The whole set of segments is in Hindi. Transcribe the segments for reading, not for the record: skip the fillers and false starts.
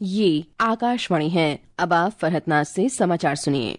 ये आकाशवाणी है। अब आप फरहत नाज से समाचार सुनिए।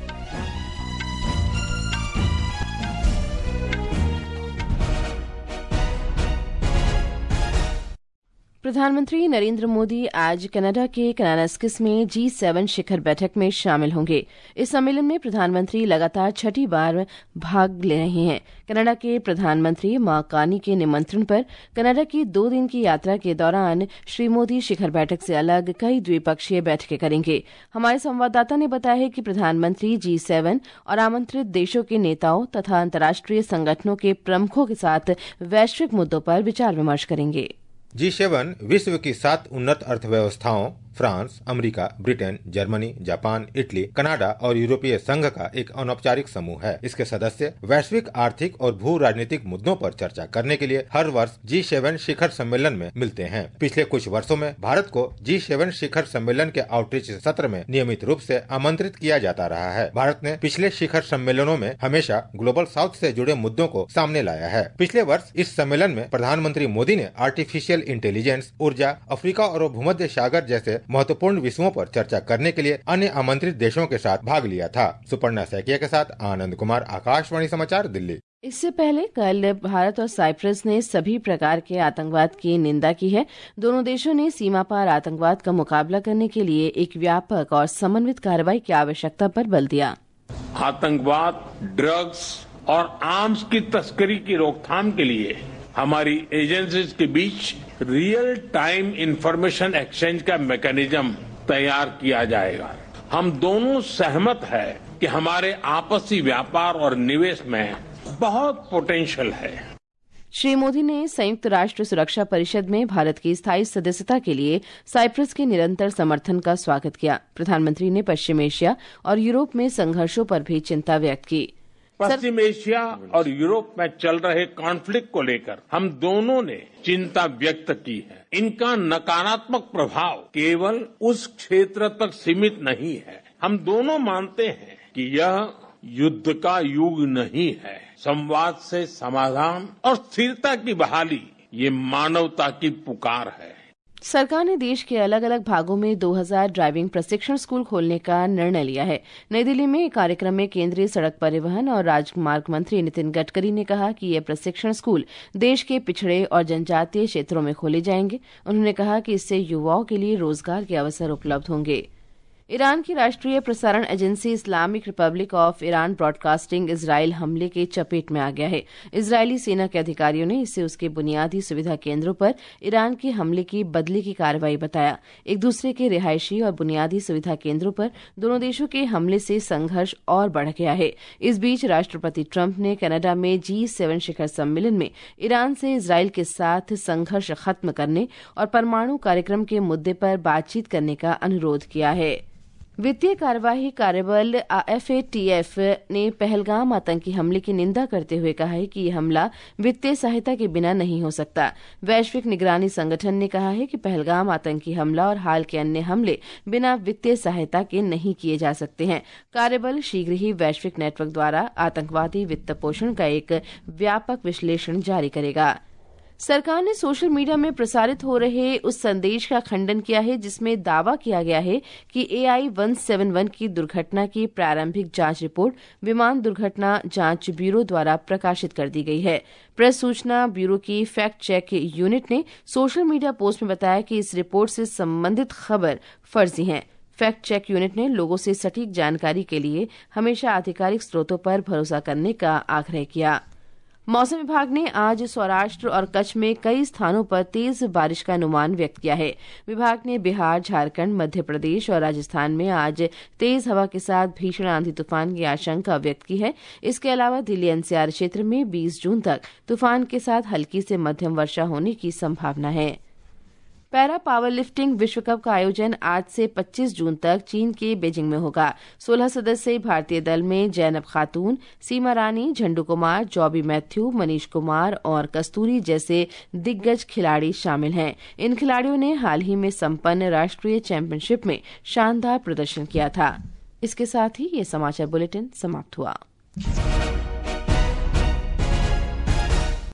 प्रधानमंत्री नरेंद्र मोदी आज कनाडा के कानास्किस में G7 शिखर बैठक में शामिल होंगे। इस सम्मेलन में प्रधानमंत्री लगातार छठी बार भाग ले रहे हैं। कनाडा के प्रधानमंत्री मार्क कार्नी के निमंत्रण पर कनाडा की 2 दिन की यात्रा के दौरान श्री मोदी शिखर बैठक से अलग कई द्विपक्षीय बैठकें करेंगे। हमारे संवाददाता ने बताया है कि प्रधानमंत्री G7 और आमंत्रित देशों के नेताओं तथा अंतर्राष्ट्रीय संगठनों के प्रमुखों के साथ वैश्विक मुद्दों पर विचार विमर्श करेंगे। G7 विश्व की 7 उन्नत अर्थव्यवस्थाओं France, America, Britain, Germany, Japan, Italy, Canada और यूरोपीय संघ का एक अनौपचारिक समूह है। इसके सदस्य वैश्विक आर्थिक और भू राजनीतिक मुद्दों पर चर्चा करने के लिए हर वर्ष G7 शिखर सम्मेलन में मिलते हैं। पिछले कुछ वर्षों में भारत को G7 शिखर सम्मेलन के आउटरीच सत्र में नियमित रूप से आमंत्रित किया जाता रहा है। भारत ने पिछले शिखर सम्मेलनों में हमेशा ग्लोबल साउथ से जुड़े मुद्दों को सामने लाया है। पिछले वर्ष इस सम्मेलन में प्रधानमंत्री मोदी ने आर्टिफिशियल इंटेलिजेंस, ऊर्जा, अफ्रीका और भूमध्य सागर जैसे महत्वपूर्ण विषयों पर चर्चा करने के लिए अन्य आमंत्रित देशों के साथ भाग लिया था। सुपर्णा सैकिया के साथ आनंद कुमार, आकाशवाणी समाचार, दिल्ली। इससे पहले कल भारत और साइप्रस ने सभी प्रकार के आतंकवाद की निंदा की है। दोनों देशों ने सीमा पार आतंकवाद का मुकाबला करने के लिए एक व्यापक और समन्वित कार्रवाई की आवश्यकता पर बल दिया। आतंकवाद, ड्रग्स और आर्म्स की तस्करी की रोकथाम के लिए हमारी एजेंसीज के बीच रियल टाइम इंफॉर्मेशन एक्सचेंज का मैकेनिज्म तैयार किया जाएगा। हम दोनों सहमत हैं कि हमारे आपसी व्यापार और निवेश में बहुत पोटेंशियल है। श्री मोदी ने संयुक्त राष्ट्र सुरक्षा परिषद में भारत की स्थायी सदस्यता के लिए साइप्रस के निरंतर समर्थन का स्वागत किया। प्रधानमंत्री ने पश्चिम एशिया और यूरोप में संघर्षों पर भी चिंता व्यक्त की। पश्चिम एशिया और यूरोप में चल रहे कॉन्फ्लिक्ट को लेकर हम दोनों ने चिंता व्यक्त की है। इनका नकारात्मक प्रभाव केवल उस क्षेत्र तक सीमित नहीं है। हम दोनों मानते हैं कि यह युद्ध का युग नहीं है। संवाद से समाधान और स्थिरता की बहाली ये मानवता की पुकार है। सरकार ने देश के अलग अलग भागों में 2000 ड्राइविंग प्रशिक्षण स्कूल खोलने का निर्णय लिया है। नई दिल्ली में एक कार्यक्रम में केंद्रीय सड़क परिवहन और राजमार्ग मंत्री नितिन गडकरी ने कहा कि ये प्रशिक्षण स्कूल देश के पिछड़े और जनजातीय क्षेत्रों में खोले जाएंगे। उन्होंने कहा कि इससे युवाओं के लिए रोजगार के अवसर उपलब्ध होंगे। ईरान की राष्ट्रीय प्रसारण agency Islamic republic of Iran broadcasting Israel हमले के चपेट में आ गया है। इजरायली सेना के अधिकारियों ने इसे उसके बुनियादी सुविधा केंद्रों पर ईरान के हमले की बदले की कार्रवाई बताया। एक दूसरे के रिहायशी और बुनियादी सुविधा केंद्रों पर दोनों देशों के हमले से संघर्ष और बढ़ गया है। इस बीच राष्ट्रपति ट्रंप ने कनाडा में G7 शिखर सम्मेलन में ईरान से इजराइल के साथ संघर्ष खत्म करने और परमाणु कार्यक्रम के मुद्दे पर बातचीत करने का अनुरोध किया है। वित्तीय कार्यवाही कार्यबल FATF ने पहलगाम आतंकी हमले की निंदा करते हुए कहा है कि यह हमला वित्तीय सहायता के बिना नहीं हो सकता। वैश्विक निगरानी संगठन ने कहा है कि पहलगाम आतंकी हमला और हाल के अन्य हमले बिना वित्तीय सहायता के नहीं किए जा सकते हैं। कार्यबल शीघ्र ही वैश्विक नेटवर्क द्वारा आतंकवादी वित्त पोषण का एक व्यापक विश्लेषण जारी करेगा। सरकार ने सोशल मीडिया में प्रसारित हो रहे उस संदेश का खंडन किया है जिसमें दावा किया गया है कि AI-171 की दुर्घटना की प्रारंभिक जांच रिपोर्ट विमान दुर्घटना जांच ब्यूरो द्वारा प्रकाशित कर दी गई है। प्रेस सूचना ब्यूरो की फैक्ट चेक यूनिट ने सोशल मीडिया पोस्ट में बताया कि इस रिपोर्ट से संबंधित खबर फर्जी है। फैक्ट चेक यूनिट ने लोगों से सटीक जानकारी के लिए हमेशा आधिकारिक स्रोतों पर भरोसा करने का आग्रह किया। मौसम विभाग ने आज सौराष्ट्र और कच्छ में कई स्थानों पर तेज बारिश का अनुमान व्यक्त किया है। विभाग ने बिहार, झारखंड, मध्य प्रदेश और राजस्थान में आज तेज हवा के साथ भीषण आंधी तूफान की आशंका व्यक्त की है। इसके अलावा दिल्ली NCR क्षेत्र में 20 जून तक तूफान के साथ हल्की से मध्यम वर्षा होने की संभावना है। पैरा पावर लिफ्टिंग विश्व कप का आयोजन आज से 25 जून तक चीन के बीजिंग में होगा। 16 सदस्यीय भारतीय दल में जैनब खातून, सीमा रानी, झंडू कुमार, जॉबी मैथ्यू, मनीष कुमार और कस्तूरी जैसे दिग्गज खिलाड़ी शामिल हैं। इन खिलाड़ियों ने हाल ही में संपन्न राष्ट्रीय चैंपियनशिप में शानदार प्रदर्शन किया था। इसके साथ ही ये समाचार बुलेटिन समाप्त हुआ।